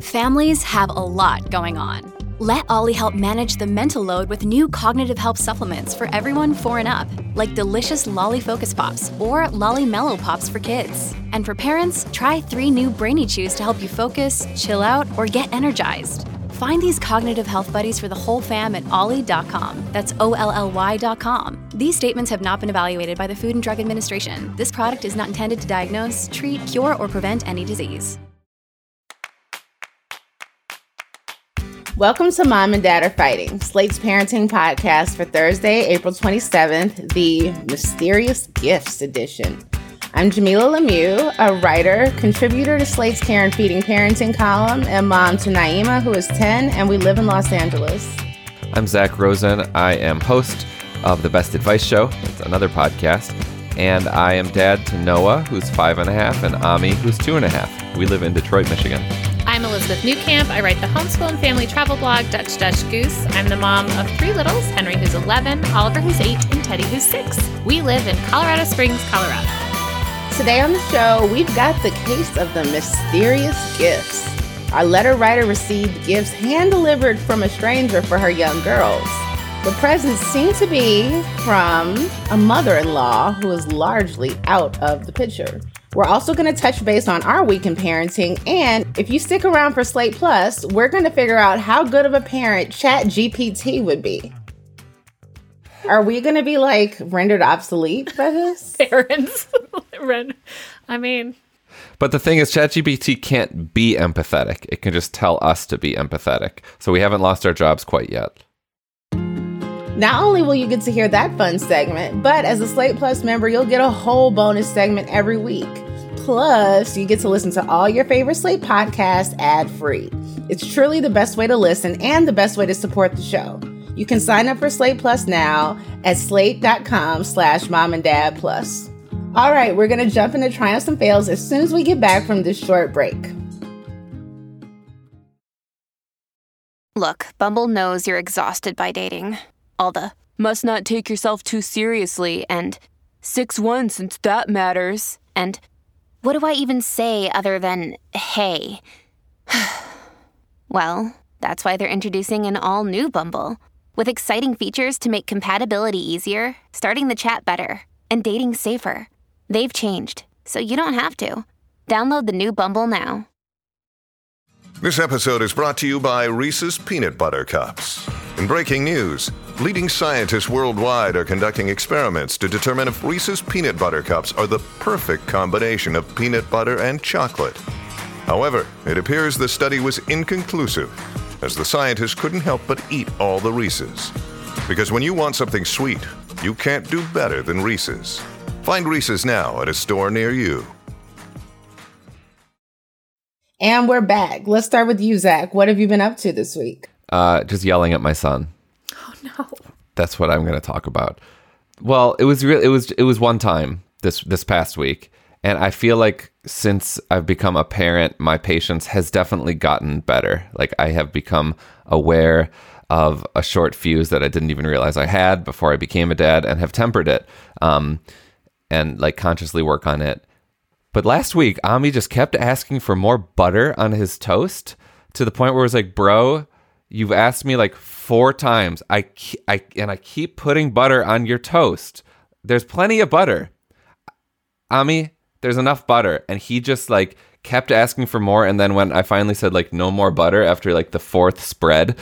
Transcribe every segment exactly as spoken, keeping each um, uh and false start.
Families have a lot going on. Let Ollie help manage the mental load with new cognitive help supplements for everyone four and up, like delicious Lolly Focus Pops or Lolly Mellow Pops for kids. And for parents, try three new Brainy Chews to help you focus, chill out, or get energized. Find these cognitive health buddies for the whole fam at ollie dot com. That's O L L Y dot com. These statements have not been evaluated by the Food and Drug Administration. This product is not intended to diagnose, treat, cure, or prevent any disease. Welcome to Mom and Dad Are Fighting, Slate's parenting podcast for Thursday, April twenty-seventh, the Mysterious Gifts edition. I'm Jamila Lemieux, a writer, contributor to Slate's Care and Feeding Parenting column, and mom to Naima, who is ten, and we live in Los Angeles. I'm Zach Rosen. I am host of The Best Advice Show. It's another podcast. And I am dad to Noah, who's five and a half, and Ami, who's two and a half. We live in Detroit, Michigan. I'm Elizabeth Newcamp. I write the homeschool and family travel blog, Dutch Dutch Goose. I'm the mom of three littles, Henry, who's eleven, Oliver, who's eight, and Teddy, who's six. We live in Colorado Springs, Colorado. Today on the show, we've got the case of the mysterious gifts. Our letter writer received gifts hand-delivered from a stranger for her young girls. The presents seem to be from a mother-in-law who is largely out of the picture. We're also going to touch base on our week in parenting, and if you stick around for Slate Plus, we're going to figure out how good of a parent ChatGPT would be. Are we going to be, like, rendered obsolete by this? Parents. I mean... But the thing is, ChatGPT can't be empathetic. It can just tell us to be empathetic. So we haven't lost our jobs quite yet. Not only will you get to hear that fun segment, but as a Slate Plus member, you'll get a whole bonus segment every week. Plus, you get to listen to all your favorite Slate podcasts ad-free. It's truly the best way to listen and the best way to support the show. You can sign up for Slate Plus now at slate.com slash mom and dad plus. All right, we're going to jump into triumphs and fails as soon as we get back from this short break. Look, Bumble knows you're exhausted by dating. All the, must not take yourself too seriously, and six one since that matters, and what do I even say other than, hey? Well, that's why they're introducing an all-new Bumble, with exciting features to make compatibility easier, starting the chat better, and dating safer. They've changed, so you don't have to. Download the new Bumble now. This episode is brought to you by Reese's Peanut Butter Cups. In breaking news, leading scientists worldwide are conducting experiments to determine if Reese's Peanut Butter Cups are the perfect combination of peanut butter and chocolate. However, it appears the study was inconclusive, as the scientists couldn't help but eat all the Reese's. Because when you want something sweet, you can't do better than Reese's. Find Reese's now at a store near you. And we're back. Let's start with you, Zach. What have you been up to this week? Uh, just yelling at my son. Oh, no. That's what I'm going to talk about. Well, it was real. It was it was one time this this past week, and I feel like since I've become a parent, my patience has definitely gotten better. Like I have become aware of a short fuse that I didn't even realize I had before I became a dad, and have tempered it, um, and like consciously work on it. But last week, Ami just kept asking for more butter on his toast to the point where it was like, bro, you've asked me like four times. I, I and I keep putting butter on your toast. There's plenty of butter. Ami, there's enough butter. And he just like kept asking for more. And then when I finally said like no more butter after like the fourth spread,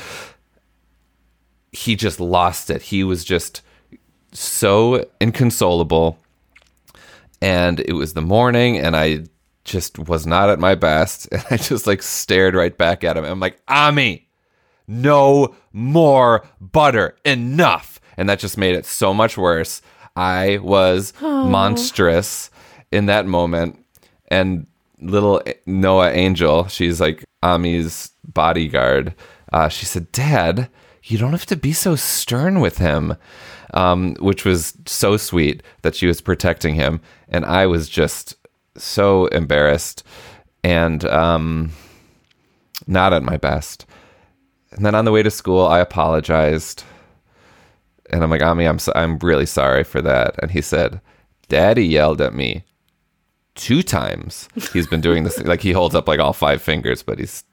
he just lost it. He was just so inconsolable. And it was the morning, and I just was not at my best. And I just like stared right back at him. I'm like, Ami, no more butter, enough. And that just made it so much worse. I was oh. monstrous in that moment. And little Noah Angel, she's like Ami's bodyguard. Uh, she said, Dad, you don't have to be so stern with him. Um, which was so sweet that she was protecting him. And I was just so embarrassed and um, not at my best. And then on the way to school, I apologized. And I'm like, Ami, I'm, so- I'm really sorry for that. And he said, Daddy yelled at me two times. He's been doing this. Like he holds up like all five fingers, but he's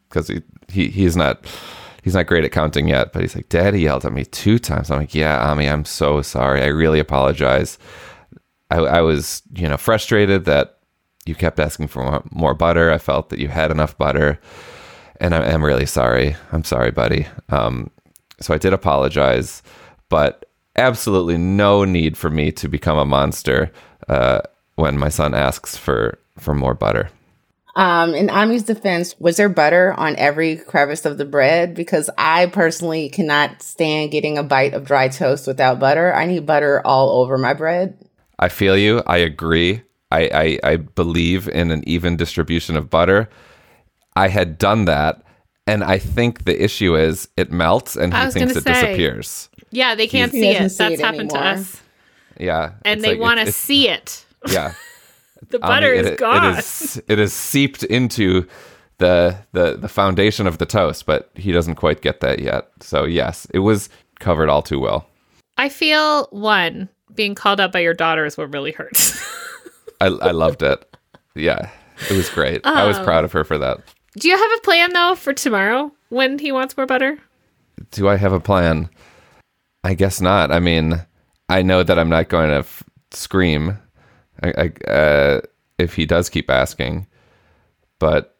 because he, he he's not he's not great at counting yet. But he's like, Daddy yelled at me two times. I'm like, yeah, Ami, I'm so sorry. I really apologize. I, I was, you know, frustrated that you kept asking for more, more butter. I felt that you had enough butter, and I am really sorry. I'm sorry, buddy. Um, so I did apologize, but absolutely no need for me to become a monster uh, when my son asks for, for more butter. Um, in Ami's defense, was there butter on every crevice of the bread? Because I personally cannot stand getting a bite of dry toast without butter. I need butter all over my bread. I feel you. I agree. I, I, I believe in an even distribution of butter. I had done that, and I think the issue is it melts and he thinks it say, disappears. Yeah, they can't see it. See That's it happened anymore. to us. Yeah. And they like, want to see it. Yeah. The butter um, it, is gone. It is, it is seeped into the, the the foundation of the toast, but he doesn't quite get that yet. So yes, it was covered all too well. I feel, one, being called out by your daughter is what really hurts. I, I loved it. Yeah, it was great. Um, I was proud of her for that. Do you have a plan, though, for tomorrow when he wants more butter? Do I have a plan? I guess not. I mean, I know that I'm not going to f- scream I, I, uh, if he does keep asking. But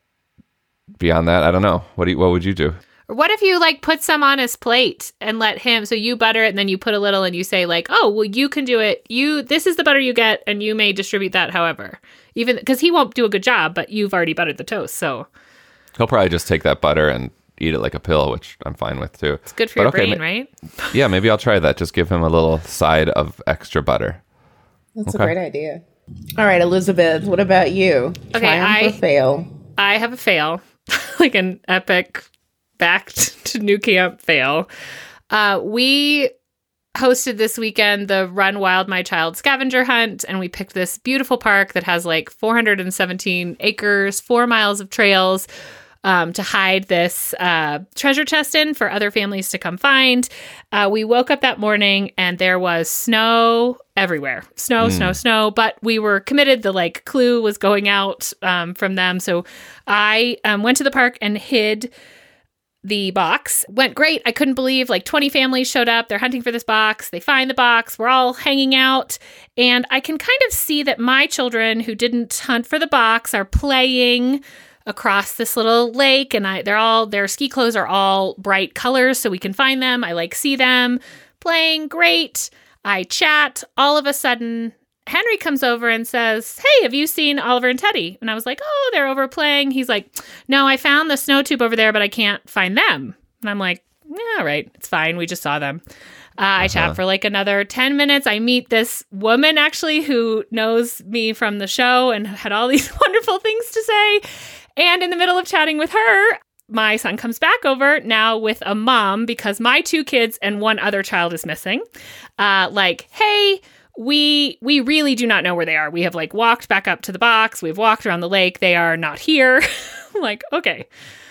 beyond that, I don't know. What do you, what would you do? Or what if you, like, put some on his plate and let him, so you butter it and then you put a little and you say, like, oh, well, you can do it. You, this is the butter you get, and you may distribute that however. Even, because he won't do a good job, but you've already buttered the toast, so. He'll probably just take that butter and eat it like a pill, which I'm fine with too. It's good for but your okay, brain, ma- right? Yeah, maybe I'll try that. Just give him a little side of extra butter. That's okay. a great idea. All right, Elizabeth, what about you? Okay, Triumph I or fail? I have a fail, like an epic back to new camp fail. Uh, we hosted this weekend the Run Wild My Child scavenger hunt, and we picked this beautiful park that has like four hundred seventeen acres, four miles of trails, um, to hide this uh, treasure chest in for other families to come find. Uh, we woke up that morning and there was snow everywhere. Snow, mm. snow, snow. But we were committed. The like clue was going out um, from them. So I um, went to the park and hid the box. Went great. I couldn't believe like twenty families showed up. They're hunting for this box. They find the box. We're all hanging out. And I can kind of see that my children who didn't hunt for the box are playing across this little lake, and I they're all their ski clothes are all bright colors so we can find them. I like see them playing. Great. I chat. All of a sudden Henry comes over and says, hey, have you seen Oliver and Teddy? And I was like, oh, they're over playing. He's like, no, I found the snow tube over there, but I can't find them. And I'm like, yeah, right. It's fine. We just saw them. Uh, I uh-huh. chat for like another ten minutes. I meet this woman actually who knows me from the show and had all these wonderful things to say. And in the middle of chatting with her, my son comes back over now with a mom because my two kids and one other child is missing. Uh, like, hey, we we really do not know where they are. We have like walked back up to the box. We've walked around the lake. They are not here. Like, okay.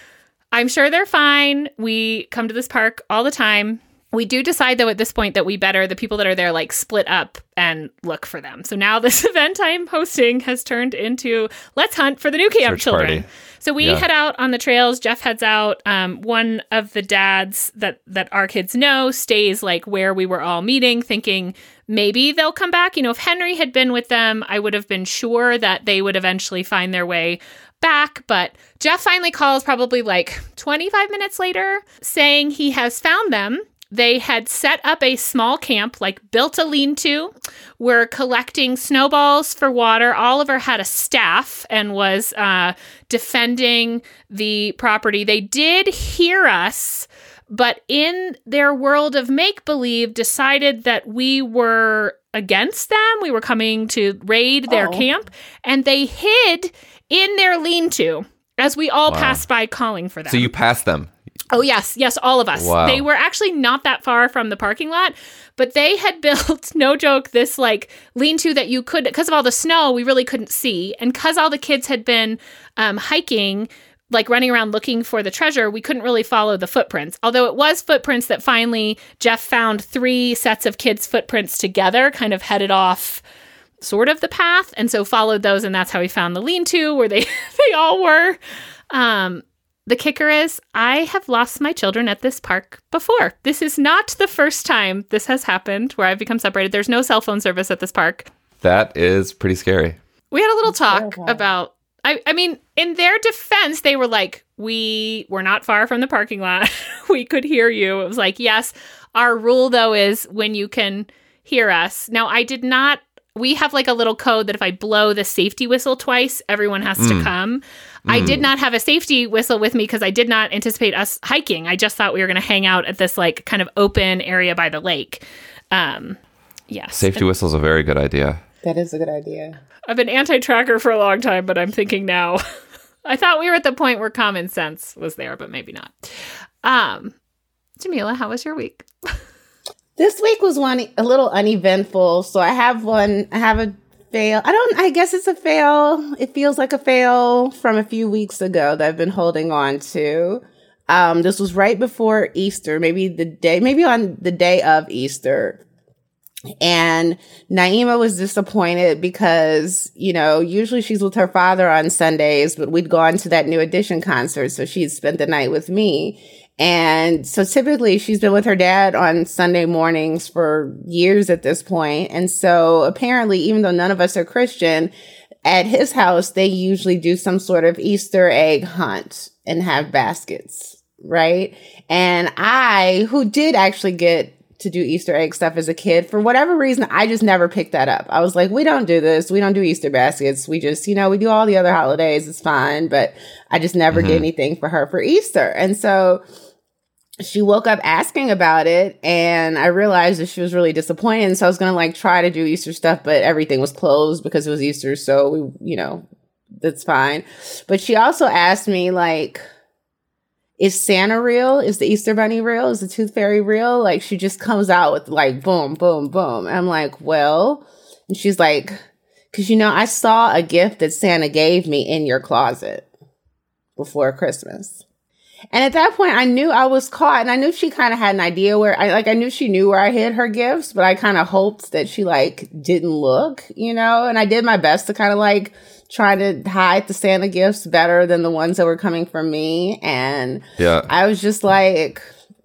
I'm sure they're fine. We come to this park all the time. We do decide, though, at this point that we better, the people that are there, like, split up and look for them. So now this event I'm hosting has turned into, let's hunt for the new camp Search children. party. So we yeah. head out on the trails. Jeff heads out. Um, one of the dads that, that our kids know stays, like, where we were all meeting, thinking maybe they'll come back. You know, if Henry had been with them, I would have been sure that they would eventually find their way back. But Jeff finally calls probably, like, twenty-five minutes later, saying he has found them. They had set up a small camp, like built a lean-to, were collecting snowballs for water. Oliver had a staff and was uh, defending the property. They did hear us, but in their world of make-believe, decided that we were against them. We were coming to raid their oh. camp, and they hid in their lean-to as we all wow. passed by calling for them. So you passed them? Oh, yes. Yes, all of us. Wow. They were actually not that far from the parking lot, but they had built, no joke, this like lean-to that you could, because of all the snow, we really couldn't see. And because all the kids had been um, hiking, like running around looking for the treasure, we couldn't really follow the footprints. Although it was footprints that finally Jeff found three sets of kids' footprints together, kind of headed off sort of the path. And so followed those, and that's how we found the lean-to where they, they all were. Um, The kicker is I have lost my children at this park before. This is not the first time this has happened where I've become separated. There's no cell phone service at this park. That is pretty scary. We had a little talk about, I, I mean, in their defense, they were like, we were not far from the parking lot. We could hear you. It was like, yes, our rule, though, is when you can hear us. Now, I did not, we have like a little code that if I blow the safety whistle twice, everyone has mm. to come. Mm. I did not have a safety whistle with me because I did not anticipate us hiking. I just thought we were going to hang out at this like kind of open area by the lake. Um, yes. Safety whistle is a very good idea. That is a good idea. I've been anti-tracker for a long time, but I'm thinking now. I thought we were at the point where common sense was there, but maybe not. Um, Jamila, how was your week? This week was one a little uneventful. So I have one, I have a fail. I don't, I guess it's a fail. It feels like a fail from a few weeks ago that I've been holding on to. Um, this was right before Easter, maybe the day, maybe on the day of Easter. And Naima was disappointed because, you know, usually she's with her father on Sundays, but we'd gone to that New Edition concert. So she'd spent the night with me. And so typically she's been with her dad on Sunday mornings for years at this point. And so apparently, even though none of us are Christian, at his house, they usually do some sort of Easter egg hunt and have baskets, right? And I, who did actually get to do Easter egg stuff as a kid, for whatever reason, I just never picked that up. I was like, we don't do this. We don't do Easter baskets. We just, you know, we do all the other holidays. It's fine. But I just never mm-hmm. did anything for her for Easter. And so she woke up asking about it, and I realized that she was really disappointed. And so I was going to like try to do Easter stuff, but everything was closed because it was Easter. So we, you know, that's fine. But she also asked me like, is Santa real? Is the Easter Bunny real? Is the Tooth Fairy real? Like, she just comes out with like, boom, boom, boom. And I'm like, well, and she's like, because, you know, I saw a gift that Santa gave me in your closet before Christmas. And at that point, I knew I was caught, and I knew she kind of had an idea where I like, I knew she knew where I hid her gifts, but I kind of hoped that she like didn't look, you know, and I did my best to kind of like try to hide the Santa gifts better than the ones that were coming from me. And yeah. I was just like,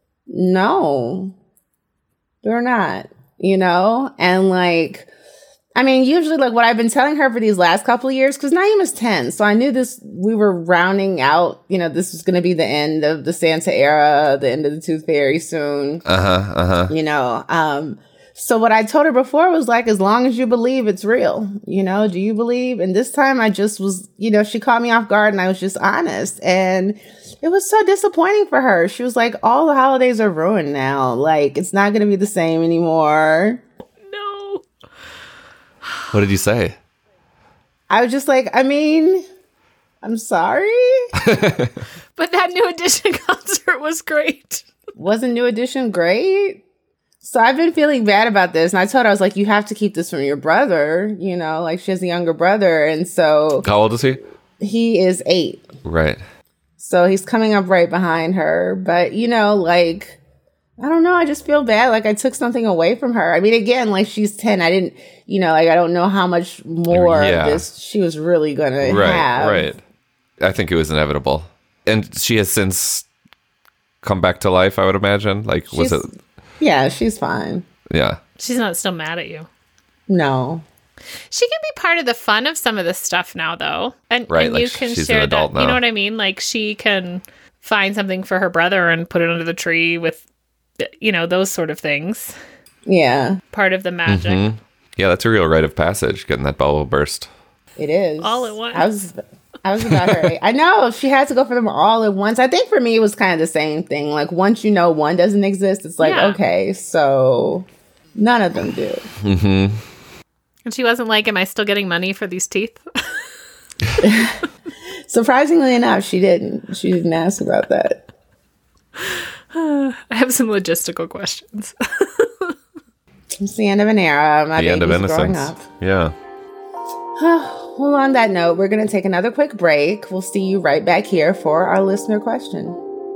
no, they're not, you know? And like, I mean, usually like what I've been telling her for these last couple of years, because Naima's ten. So I knew this, we were rounding out, you know, this was going to be the end of the Santa era, the end of the Tooth Fairy soon. Uh-huh, uh-huh. You know, um, so what I told her before was like, as long as you believe it's real, you know, do you believe? And this time I just was, you know, she caught me off guard and I was just honest. And it was so disappointing for her. She was like, all the holidays are ruined now. Like, it's not going to be the same anymore. No. What did you say? I was just like, I mean, I'm sorry. But that New Edition concert was great. Wasn't New Edition great? So I've been feeling bad about this. And I told her, I was like, you have to keep this from your brother. You know, like she has a younger brother. And so. How old is he? He is eight. Right. So he's coming up right behind her. But, you know, like, I don't know. I just feel bad. Like I took something away from her. I mean, again, like she's ten. I didn't, you know, like I don't know how much more yeah. of this she was really going to right, have. Right. I think it was inevitable. And she has since come back to life, I would imagine. Like, was she's, it? Yeah, she's fine. Yeah. She's not still mad at you. No. She can be part of the fun of some of this stuff now, though. And, right, and like you can she's share an adult that. now. You know what I mean? Like she can find something for her brother and put it under the tree with, you know, those sort of things. Yeah. Part of the magic. Mm-hmm. Yeah, that's a real rite of passage, getting that bubble burst. It is. All at once. I was... I was about her. I know she had to go for them all at once. I think for me, it was kind of the same thing. Like once you know one doesn't exist, it's like, yeah. okay, so none of them do. Mm-hmm. And she wasn't like, am I still getting money for these teeth? Surprisingly enough, she didn't. She didn't ask about that. I have some logistical questions. It's the end of an era. My the end of baby's growing innocence. up. Yeah. Well, on that note, we're going to take another quick break. We'll see you right back here for our listener question.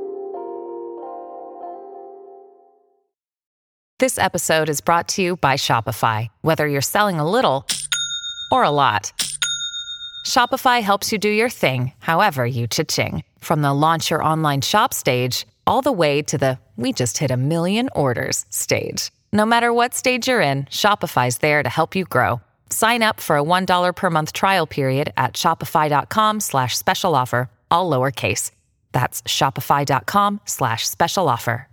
This episode is brought to you by Shopify. Whether you're selling a little or a lot, Shopify helps you do your thing, however you cha-ching. From the launch your online shop stage, all the way to the we just hit a million orders stage. No matter what stage you're in, Shopify's there to help you grow. Sign up for a one dollar per month trial period at shopify.com slash special offer, all lowercase. That's shopify.com slash special offer.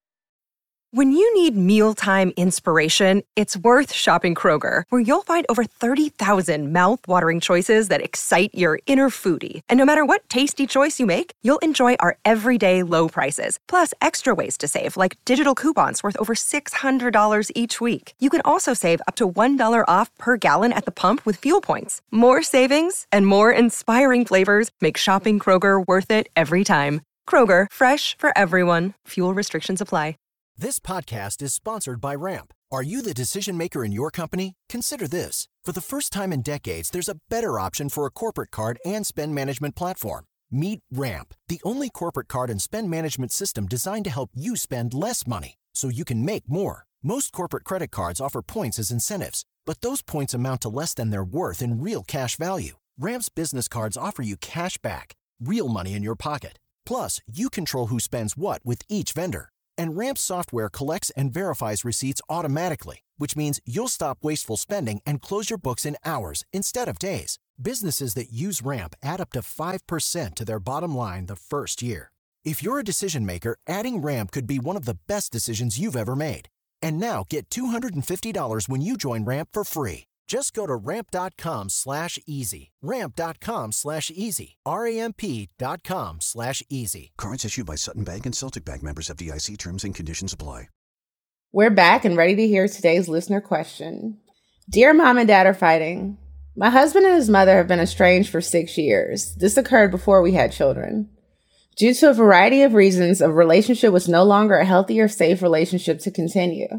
When you need mealtime inspiration, it's worth shopping Kroger, where you'll find over thirty thousand mouth-watering choices that excite your inner foodie. And no matter what tasty choice you make, you'll enjoy our everyday low prices, plus extra ways to save, like digital coupons worth over six hundred dollars each week. You can also save up to one dollar off per gallon at the pump with fuel points. More savings and more inspiring flavors make shopping Kroger worth it every time. Kroger, fresh for everyone. Fuel restrictions apply. This podcast is sponsored by Ramp. Are you the decision maker in your company? Consider this. For the first time in decades, there's a better option for a corporate card and spend management platform. Meet Ramp, the only corporate card and spend management system designed to help you spend less money so you can make more. Most corporate credit cards offer points as incentives, but those points amount to less than their worth in real cash value. Ramp's business cards offer you cash back, real money in your pocket. Plus, you control who spends what with each vendor. And Ramp software collects and verifies receipts automatically, which means you'll stop wasteful spending and close your books in hours instead of days. Businesses that use Ramp add up to five percent to their bottom line the first year. If you're a decision maker, adding Ramp could be one of the best decisions you've ever made. And now get two hundred fifty dollars when you join Ramp for free. Just go to ramp.com slash easy. Ramp.com slash easy. R-A-M-P dot com slash easy. Cards issued by Sutton Bank and Celtic Bank, members of D I C. Terms and conditions apply. We're back and ready to hear today's listener question. Dear Mom and Dad are fighting. My husband and his mother have been estranged for six years. This occurred before we had children. Due to a variety of reasons, a relationship was no longer a healthy or safe relationship to continue.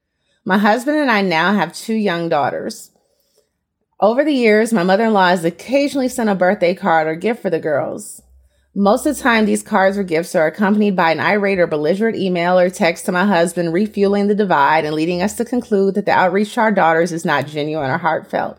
My husband and I now have two young daughters. Over the years, my mother-in-law has occasionally sent a birthday card or gift for the girls. Most of the time, these cards or gifts are accompanied by an irate or belligerent email or text to my husband, refueling the divide and leading us to conclude that the outreach to our daughters is not genuine or heartfelt.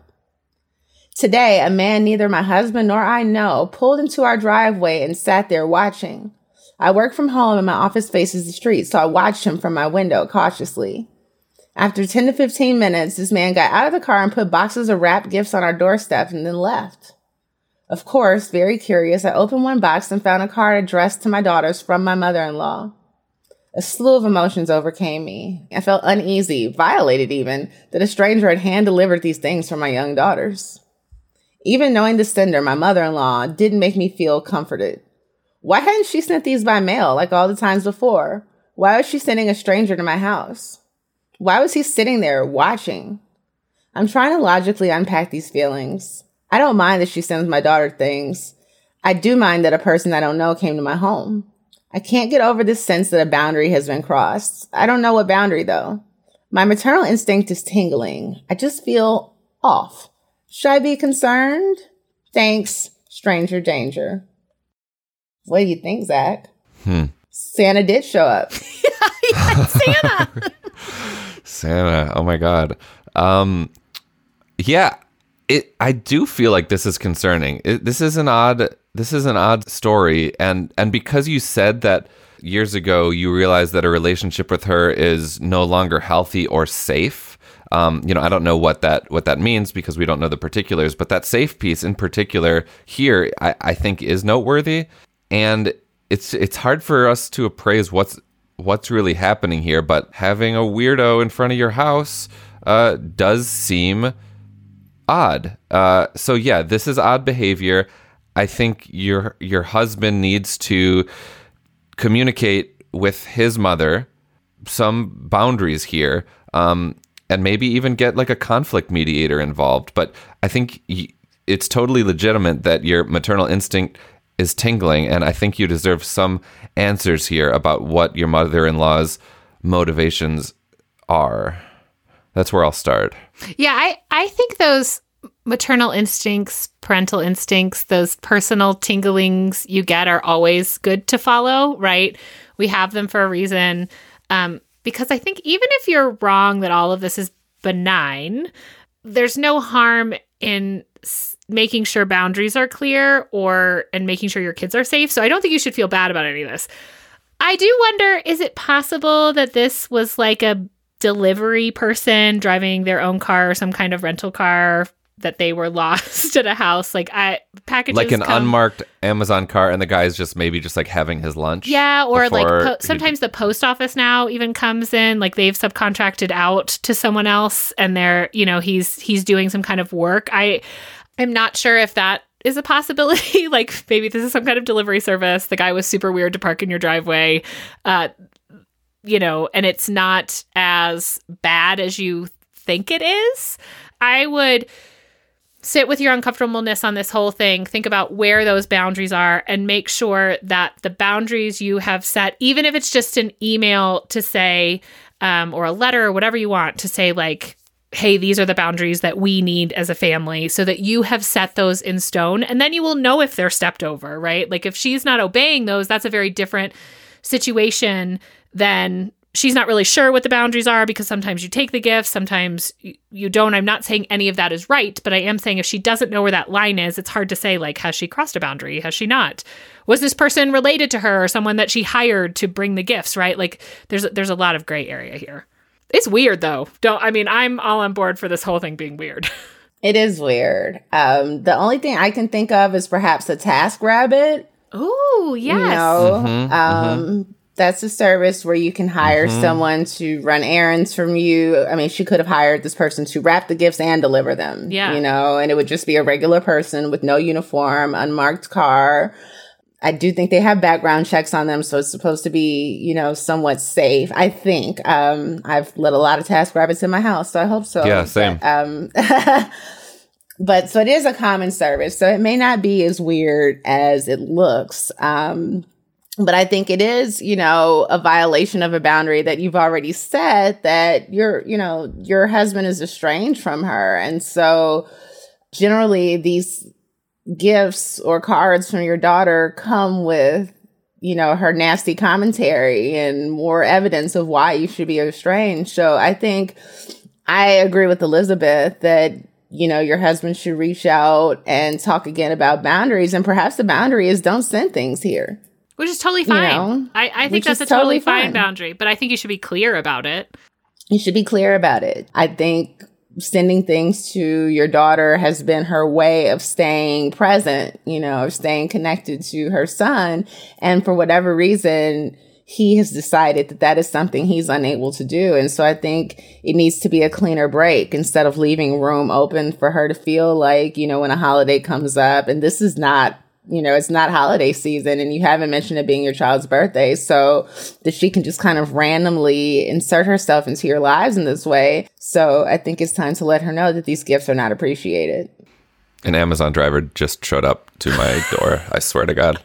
Today, a man neither my husband nor I know pulled into our driveway and sat there watching. I work from home and my office faces the street, so I watched him from my window cautiously. After ten to fifteen minutes, this man got out of the car and put boxes of wrapped gifts on our doorstep and then left. Of course, very curious, I opened one box and found a card addressed to my daughters from my mother-in-law. A slew of emotions overcame me. I felt uneasy, violated even, that a stranger had hand-delivered these things for my young daughters. Even knowing the sender, my mother-in-law, didn't make me feel comforted. Why hadn't she sent these by mail like all the times before? Why was she sending a stranger to my house? Why was he sitting there watching? I'm trying to logically unpack these feelings. I don't mind that she sends my daughter things. I do mind that a person I don't know came to my home. I can't get over this sense that a boundary has been crossed. I don't know what boundary, though. My maternal instinct is tingling. I just feel off. Should I be concerned? Thanks, stranger danger. What do you think, Zach? Hmm. Santa did show up. Yeah, Santa. Santa. Oh my God. Um, yeah, it. I do feel like this is concerning. It, this is an odd. This is an odd story, and and because you said that years ago, you realized that a relationship with her is no longer healthy or safe. Um, you know, I don't know what that what that means because we don't know the particulars. But that safe piece in particular here, I, I think, is noteworthy, and it's it's hard for us to appraise what's. what's really happening here, but having a weirdo in front of your house uh, does seem odd. Uh, so yeah, this is odd behavior. I think your your husband needs to communicate with his mother some boundaries here, um, and maybe even get like a conflict mediator involved. But I think y- it's totally legitimate that your maternal instinct is tingling, and I think you deserve some answers here about what your mother-in-law's motivations are. That's where I'll start. Yeah, I, I think those maternal instincts, parental instincts, those personal tinglings you get are always good to follow, right? We have them for a reason. Um, because I think even if you're wrong that all of this is benign, there's no harm in making sure boundaries are clear or and making sure your kids are safe. So I don't think you should feel bad about any of this. I do wonder, is it possible that this was like a delivery person driving their own car or some kind of rental car that they were lost at a house? Like I packages like an come, unmarked Amazon car, and the guy's just maybe just like having his lunch. Yeah, or like po- he- sometimes the post office now even comes in, like they've subcontracted out to someone else, and they're, you know, he's he's doing some kind of work. I I'm not sure if that is a possibility. Like maybe this is some kind of delivery service. The guy was super weird to park in your driveway. Uh, you know, and it's not as bad as you think it is. I would sit with your uncomfortableness on this whole thing, think about where those boundaries are, and make sure that the boundaries you have set, even if it's just an email to say, um, or a letter or whatever you want to say, like, hey, these are the boundaries that we need as a family, so that you have set those in stone. And then you will know if they're stepped over, right? Like if she's not obeying those, that's a very different situation than she's not really sure what the boundaries are, because sometimes you take the gifts, sometimes you don't. I'm not saying any of that is right, but I am saying if she doesn't know where that line is, it's hard to say, like, has she crossed a boundary? Has she not? Was this person related to her or someone that she hired to bring the gifts, right? Like there's there's a lot of gray area here. It's weird though. Don't I mean, I'm all on board for this whole thing being weird. It is weird. Um, the only thing I can think of is perhaps a TaskRabbit. Oh, yes. You know, Mm-hmm, um, mm-hmm. That's a service where you can hire mm-hmm. someone to run errands from you. I mean, she could have hired this person to wrap the gifts and deliver them. Yeah. You know, and it would just be a regular person with no uniform, unmarked car. I do think they have background checks on them, so it's supposed to be, you know, somewhat safe, I think. Um, I've let a lot of TaskRabbits in my house, so I hope so. Yeah, same. But, um, but so it is a common service, so it may not be as weird as it looks. Um, but I think it is, you know, a violation of a boundary that you've already set, that your, you know, your husband is estranged from her. And so generally these gifts or cards from your daughter come with, you know, her nasty commentary and more evidence of why you should be estranged. So I think I agree with Elizabeth that, you know, your husband should reach out and talk again about boundaries. And perhaps the boundary is don't send things here. Which is totally fine. You know, I, I think that's a totally, totally fine, fine boundary, but I think you should be clear about it. You should be clear about it. I think sending things to your daughter has been her way of staying present, you know, of staying connected to her son. And for whatever reason, he has decided that that is something he's unable to do. And so I think it needs to be a cleaner break instead of leaving room open for her to feel like, you know, when a holiday comes up, and this is not, you know, it's not holiday season, and you haven't mentioned it being your child's birthday, so that she can just kind of randomly insert herself into your lives in this way. So I think it's time to let her know that these gifts are not appreciated. An Amazon driver just showed up to my door. I swear to God.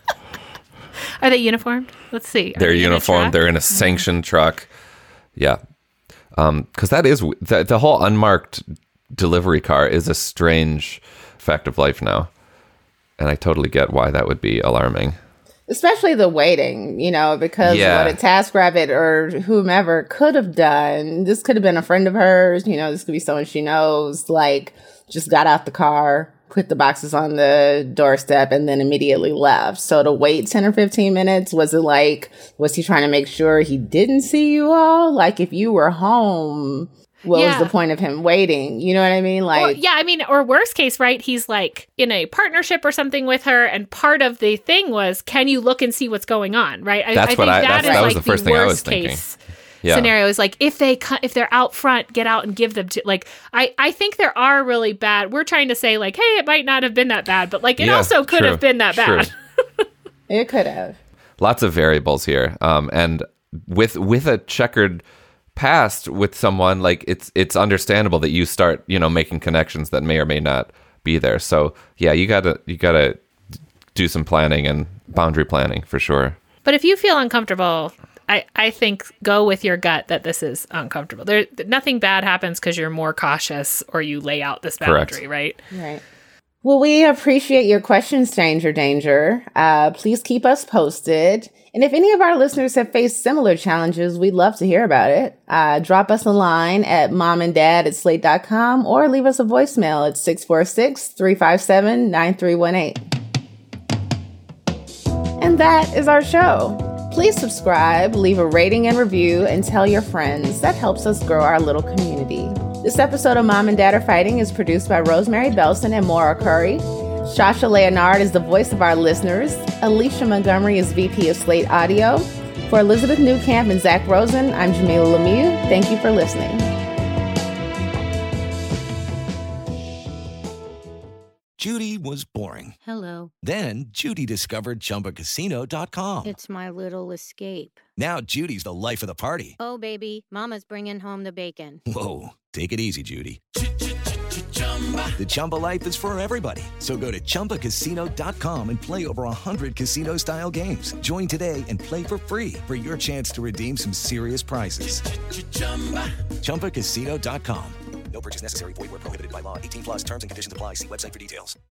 Are they uniformed? Let's see. Are They're they uniformed. They're in a sanctioned truck. Yeah. Um, because that is, the, the whole unmarked delivery car is a strange fact of life now. And I totally get why that would be alarming. Especially the waiting, you know, because yeah. what a TaskRabbit or whomever could have done, this could have been a friend of hers, you know, this could be someone she knows, like, just got out the car, put the boxes on the doorstep, and then immediately left. So to wait ten or fifteen minutes, was it like, was he trying to make sure he didn't see you all? Like, if you were home, what yeah. was the point of him waiting? You know what I mean? Like, or, yeah, I mean, or worst case, right? He's like in a partnership or something with her, and part of the thing was, can you look and see what's going on, right? I, that's I what think I. that That's, is that like was the first the thing I was worst thinking. Case yeah. scenario is like, if they if they're out front, get out and give them to, like, I I think there are really bad. We're trying to say like, hey, it might not have been that bad, but like it yeah, also could true, have been that true. bad. it could have. Lots of variables here, um, and with with a checkered past with someone, like it's it's understandable that you start, you know, making connections that may or may not be there. So yeah, you gotta you gotta do some planning and boundary planning for sure. But if you feel uncomfortable, I, I think go with your gut that this is uncomfortable. There nothing bad happens because you're more cautious or you lay out this boundary, Correct. right? Right. Well, we appreciate your questions, Stranger Danger. Uh, please keep us posted. And if any of our listeners have faced similar challenges, we'd love to hear about it. Uh, drop us a line at momanddad at slate dot com or leave us a voicemail at six four six, three five seven, nine three one eight. And that is our show. Please subscribe, leave a rating and review, and tell your friends. That helps us grow our little community. This episode of Mom and Dad Are Fighting is produced by Rosemary Belson and Maura Curry. Shasha Leonard is the voice of our listeners. Alicia Montgomery is V P of Slate Audio. For Elizabeth Newcamp and Zach Rosen, I'm Jamila Lemieux. Thank you for listening. Judy was boring. Hello. Then Judy discovered Chumba Casino dot com. It's my little escape. Now Judy's the life of the party. Oh, baby, mama's bringing home the bacon. Whoa, take it easy, Judy. The Chumba life is for everybody. So go to Chumba Casino dot com and play over one hundred casino-style games. Join today and play for free for your chance to redeem some serious prizes. Chumba Casino dot com. No purchase necessary. Void where prohibited by law. eighteen plus terms and conditions apply. See website for details.